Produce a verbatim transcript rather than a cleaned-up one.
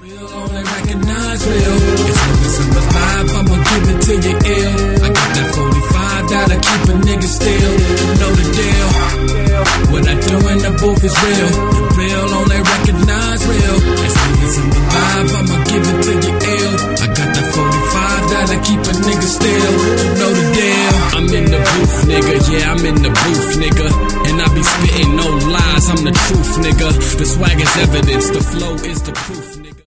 Real only recognize real. As long as I'm alive, I'ma give it to you ill. I got that forty-five that'll keep a nigga still. You know the deal. What I do in the booth is real. The real only recognize real. As long as I'm alive, I'ma give it to you ill. I got that forty-five that'll keep a nigga still. You know the deal. I'm in the booth, nigga. Yeah, I'm in the booth, nigga. And I be spitting no lies. I'm the truth, nigga. The swag is evidence. The flow is the proof.